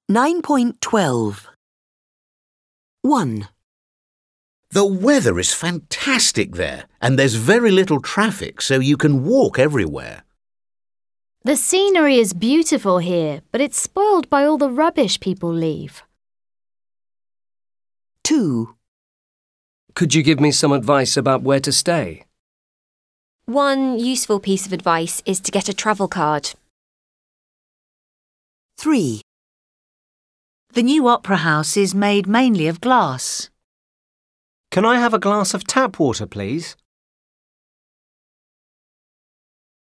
9.12. 1. The weather is fantastic there, and there's very little traffic, so you can walk everywhere. The scenery is beautiful here, but it's spoiled by all the rubbish people leave. 2. Could you give me some advice about where to stay? One useful piece of advice is to get a travel card. 3. The new opera house is made mainly of glass. Can I have a glass of tap water, please?